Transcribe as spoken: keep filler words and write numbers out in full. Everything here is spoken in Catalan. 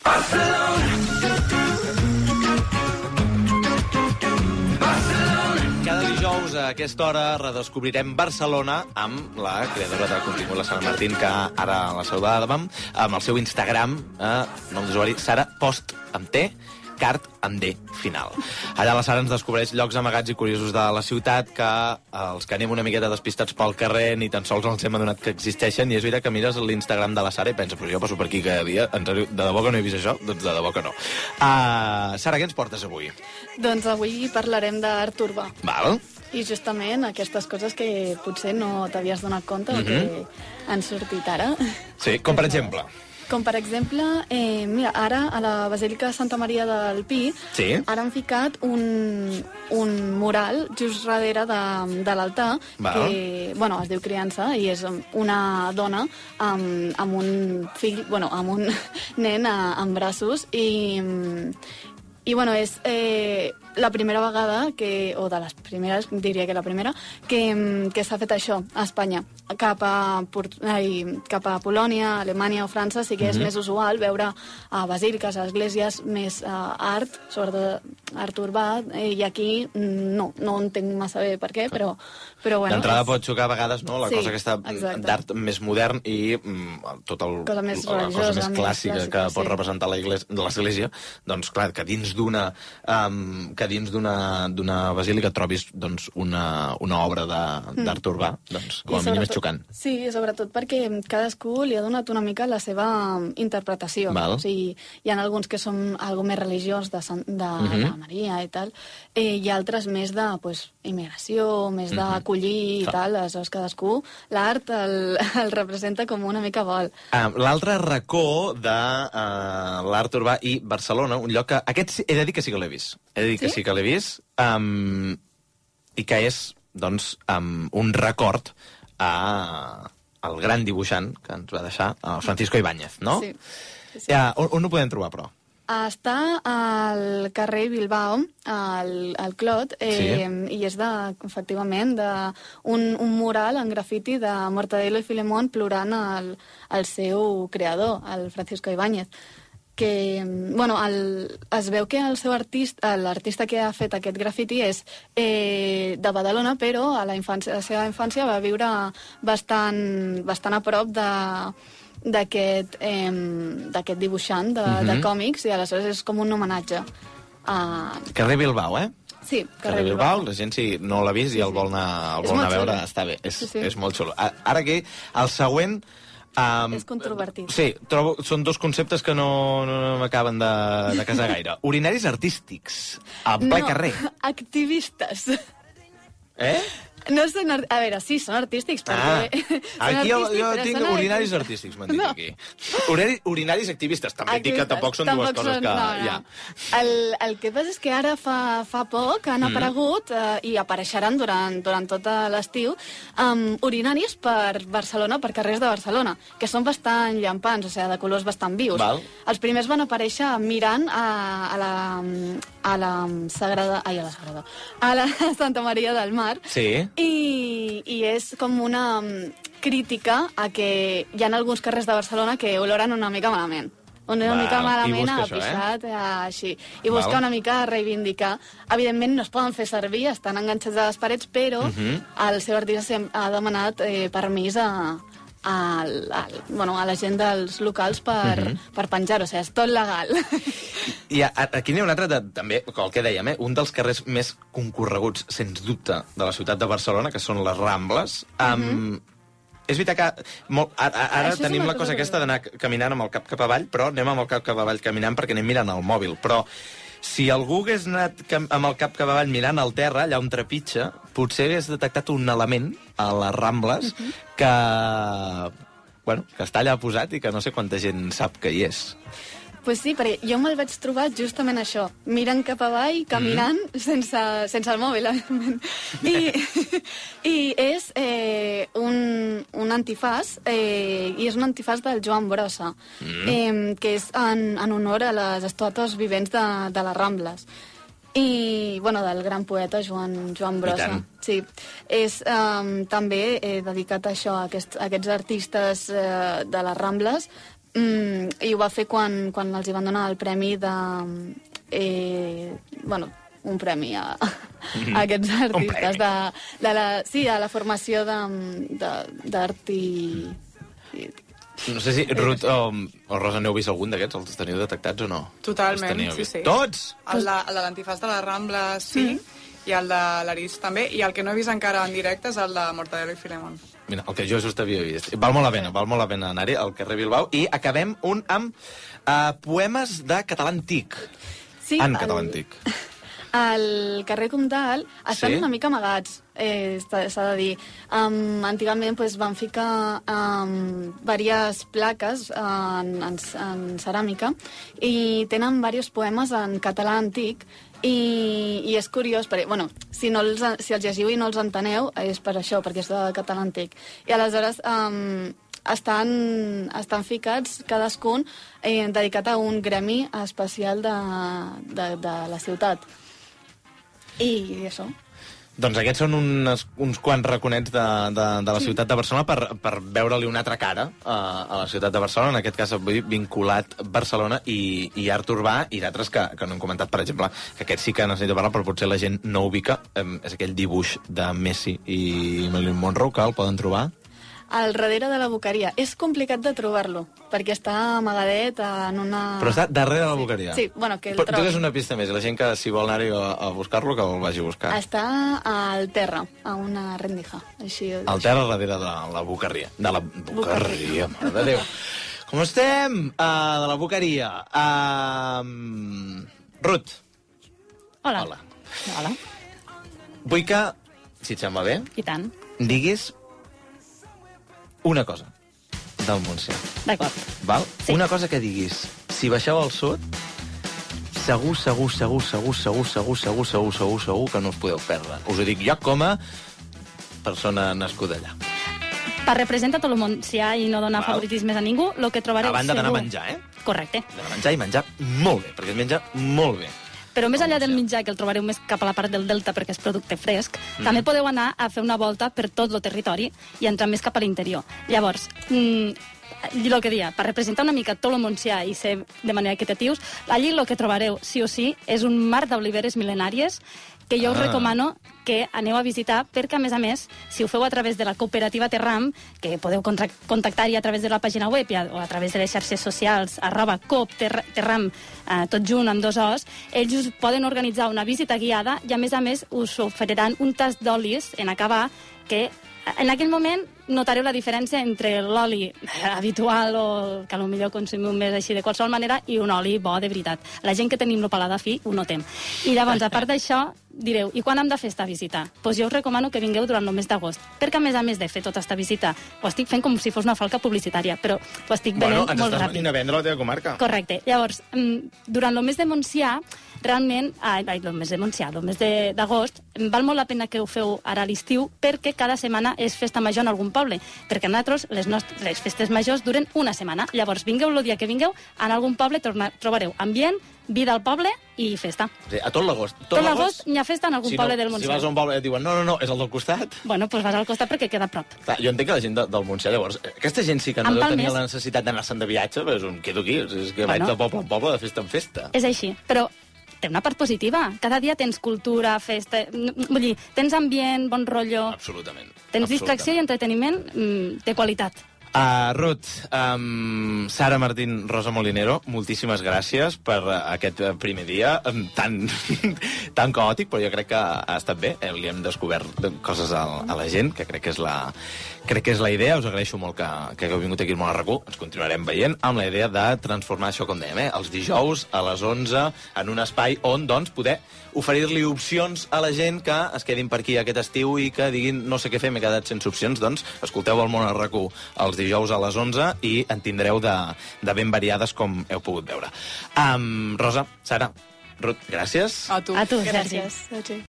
Barcelona. Cada dijous a aquesta hora redescobrirem Barcelona amb la creadora de contingut, la Sara Martín, que ara la saludàvem, amb el seu Instagram, eh, nom d'usuari, Sara Post amb T, Cart amb D final. Allà la Sara ens descobreix llocs amagats i curiosos de la ciutat que els que anem una miqueta despistats pel carrer ni tan sols ens hem adonat que existeixen, i és veritat que mires l'Instagram de la Sara i penses, però jo passo per aquí cada dia, en sèrio, de debò que no he vist això? Doncs de debò que no. Uh, Sara, què ens portes avui? Doncs avui parlarem d'art urbà. Val. I justament aquestes coses que potser no t'havies donat compte mm-hmm. o que han sortit ara. Sí, com per exemple... Com, per exemple, eh, mira, ara a la Basílica de Santa Maria del Pi sí. ara han ficat un, un mural just darrere de, de l'altar que, bueno, es diu Criança i és una dona amb, amb un fill, bueno, amb un nen a, en braços i... I, bueno, és eh, la primera vegada, que, o de les primeres, diria que la primera, que, que s'ha fet això a Espanya. Cap a, ai, cap a Polònia, Alemanya o França sí que és mm-hmm. més usual veure a basíliques, a esglésies, més uh, art, sobretot art urbà, eh, i aquí no, no entenc massa bé per què, però, però bueno... D'entrada és... pot xocar a vegades, no?, la sí, cosa aquesta d'art més modern i mm, tot el, cosa més la cosa més clàssica, clàssica que sí. pot representar l'església, doncs clar, que dins d'una um, que dins d'una d'una basílica trobis doncs, una, una obra d'art mm. urbà, doncs com a mínim és xocant. Sí, sobretot perquè cadascú li ha donat una mica la seva interpretació. Val. O sigui, hi ha alguns que són algo més religiós de, Sant, de, mm-hmm. de Maria i tal, eh, i altres més de pues, immigració, més d'acollir mm-hmm. i tal, aleshores cadascú l'art el, el representa com una mica vol. Um, L'altre racó de uh, l'art urbà i Barcelona, un lloc que... Aquest he de dir que sí que l'he vist. He de dir sí? que sí que l'he vist um, i que és, doncs, um, un record a el gran dibuixant que ens va deixar, el Francisco Ibáñez, no? Sí. sí. Ja, on, on ho podem trobar, però? Està al carrer Bilbao, al, al Clot, eh, sí. i és, de, efectivament, de un, un mural en grafiti de Mortadelo i Filemón plorant el, el seu creador, el Francisco Ibáñez. Que, bueno, el, es veu que el seu artista, l'artista que ha fet aquest grafiti és eh, de Badalona, però a la, infància, a la seva infància va viure bastant, bastant a prop de d'aquest eh, dibuixant de, uh-huh. de còmics, i aleshores és com un homenatge a... Carrer Bilbao, eh? Sí, carrer, carrer Bilbao. Bilbao. La gent, si no l'ha vist sí, i el vol anar, el vol anar a veure, xulo. Està bé. És, sí, sí. és molt xulo. Ara aquí, el següent... Um, és controvertit. Sí, trobo, són dos conceptes que no, no, no m'acaben de, de casar gaire. Urinaris artístics, a ple no, carrer. Activistes. Eh? No són... Art... A veure, sí, són artístics, perquè... Ah, aquí jo, jo tinc urinaris artístics, m'han dit no. aquí. Urinaris, urinaris activistes, també activistes, dic que tampoc són tampoc dues coses són, que... No, no. Ja. El, el que passa és que ara fa, fa poc han aparegut, mm. eh, i apareixeran durant, durant tot l'estiu, um, urinaris per Barcelona, per carrers de Barcelona, que són bastant llampants, o sigui, de colors bastant vius. Val. Els primers van aparèixer mirant a, a la... a la Sagrada... Ai, a la Sagrada... a la Santa Maria del Mar. Sí. I, i és com una crítica a que hi ha alguns carrers de Barcelona que oloren una mica malament. Una Val, mica malament ha això, pixat, eh? així. I busca Val. una mica reivindicar. Evidentment no es poden fer servir, estan enganxats a les parets, però uh-huh. el seu artista ha demanat eh, permís a... A, a, bueno, a la gent dels locals per, uh-huh. per penjar-ho, o sigui, és tot legal. I a, a, aquí n'hi ha un altre, de, també, el que dèiem, eh, un dels carrers més concorreguts, sens dubte, de la ciutat de Barcelona, que són les Rambles. Uh-huh. Um, és veritat que molt, ara, ara tenim la cosa aquesta d'anar caminant amb el cap cap avall, però anem amb el cap cap avall caminant perquè anem mirant el mòbil, però... Si algú hagués anat amb el cap cap avall mirant al terra, allà on trepitja, potser hagués detectat un element a les Rambles uh-huh. que, bueno, que està allà posat i que no sé quanta gent sap que hi és. Pues sí, perquè jo me'l vaig trobar justament això, mirant cap avall, caminant, mm. sense, sense el mòbil, evidentment. I, i és eh, un, un antifàs, eh, i és un antifàs del Joan Brossa, mm. eh, que és en, en honor a les estàtues vivents de, de les Rambles. I, bueno, del gran poeta Joan, Joan Brossa. Sí, és um, també eh, dedicat a això, a aquests, a aquests artistes eh, de les Rambles, Mm, I ho va fer quan, quan els hi van donar el premi de... Eh, bueno, un premi a, a aquests artistes de, de la, sí, a la formació d'art i, i... No sé si Ruth o, o Rosa n'heu vist algun d'aquests? Els teniu detectats o no? Totalment, sí, sí. Tots? El de, el de l'antifàs de la Rambla, sí, mm. i el de l'Aris també, i el que no he vist encara en directe és el de Mortadelo i Filemón. Mira, el que jo just havia vist. Val molt la pena, val molt la pena anar-hi al carrer Bilbao. I acabem un amb uh, poemes de català antic. Sí, en català el... antic. Al carrer Comtal estan sí? una mica amagats, eh, s'ha de dir. Um, antigament pues, van ficar um, diverses plaques en, en, en ceràmica i tenen diversos poemes en català antic i, i és curiós, perquè, bueno, si, no els, si els llegiu i no els enteneu és per això, perquè és de català antic. I aleshores... Um, Estan, estan ficats cadascun eh, dedicat a un gremi especial de, de, de la ciutat. I, i això. Doncs aquests són uns, uns quants raconets de, de, de la sí. ciutat de Barcelona per, per veure-li una altra cara a, a la ciutat de Barcelona, en aquest cas vinculat Barcelona i, i art urbà i d'altres que, que no hem comentat, per exemple, que aquests sí que necessito parlar, però potser la gent no ubica. Eh, és aquell dibuix de Messi i Marilyn Monroe, que el poden trobar al darrere de la Boqueria. És complicat de trobar-lo, perquè està amagadet en una... Però està darrere de la Boqueria? Sí, bueno, que el Però trobi. tu és una pista més, la gent que si vol anar-hi a, a buscar-lo, que el vagi a buscar. Està al terra, a una rendija. Així, al terra, darrere de la Boqueria. De la Boqueria, mare de Déu. Com estem? Uh, de la Boqueria. Uh, Ruth. Hola. Hola. Hola. Vull que, si et sembla bé... I tant. Diguis una cosa del Montsià. D'acord. Val? Sí. Una cosa que diguis. Si baixeu al sud, segur, segur, segur, segur, segur, segur, segur, segur, segur, segur que no us podeu perdre. Us ho dic jo com a persona nascuda allà. Per representar tot el Montsià i no donar Val. favoritismes a ningú, el que trobareu segur... A banda segur... d'anar a menjar, eh? Correcte. D'anar a menjar i menjar molt bé, perquè es menja molt bé. Però més enllà del menjar, que el trobareu més cap a la part del delta perquè és producte fresc, mm. també podeu anar a fer una volta per tot el territori i entrar més cap a l'interior. Llavors, mm, el que dia, per representar una mica tot el Montsià i ser de manera equitatius, allí el que trobareu, sí o sí, és un mar d'oliveres mil·lenàries que jo us ah. recomano que aneu a visitar, perquè, a més a més, si ho feu a través de la cooperativa Terram, que podeu contactar-hi a través de la pàgina web o a través de les xarxes socials, arroba coop terram, eh, tot junt amb dos os, ells us poden organitzar una visita guiada i, a més a més, us oferiran un tast d'olis en acabar que en aquell moment notareu la diferència entre l'oli habitual o que potser consumim més així de qualsevol manera i un oli bo de veritat. La gent que tenim el paladar fi ho notem. I llavors, a part d'això, direu, i quan hem de fer esta visita? Doncs pues jo us recomano que vingueu durant el mes d'agost, perquè a més a més de fer tota esta visita, ho estic fent com si fos una falca publicitària, però ho estic venent bueno, molt ràpid. Bueno, ens estàs venint a vendre la teva comarca. Correcte. Llavors, durant el mes de Montsià, realment, ai, ai, el mes de Montsià, el mes d'agost, val molt la pena que ho feu ara a l'estiu, perquè cada setmana és festa major en algun poble, perquè nosaltres les, nostres, les festes majors duren una setmana. Llavors, vingueu el dia que vingueu, en algun poble trobareu ambient, vida al poble i festa. O sigui, a tot l'agost. Tot, tot l'agost n'hi ha festa en algun si poble no, del Montsià. Si vas a un poble i et diuen, no, no, no, és el del costat. Bueno, doncs pues vas al costat perquè queda a prop. Clar, jo entenc que la gent de, del Montsià, llavors, aquesta gent sí que no deu tenir la necessitat d'anar-se'n de viatge, però és un quedo aquí, és que bueno, vaig de poble en poble, de festa en festa. És així, però té una part positiva. Cada dia tens cultura, festa... Vull dir, tens ambient, bon rotllo... Absolutament. Tens absolutament. Distracció i entreteniment mm, de qualitat. Uh, Ruth, um, Sara Martín, Rosa Molinero, moltíssimes gràcies per uh, aquest uh, primer dia um, tan, tan caòtic, però jo crec que ha estat bé. Eh? Li hem descobert coses a, a la gent, que crec que és la, crec que és la idea. Us agraeixo molt que, que hagueu vingut aquí al Món a RAC u. Ens continuarem veient amb la idea de transformar això, com dèiem, eh? els dijous a les onze en un espai on doncs, poder oferir-li opcions a la gent que es quedin per aquí aquest estiu i que diguin no sé què fer, m'he quedat sense opcions. Doncs escolteu el Món a RAC u els dijous a les onze i en tindreu de, de ben variades, com heu pogut veure. Um, Rosa, Sara, Ruth, gràcies. A tu. A tu, gràcies. Sergi.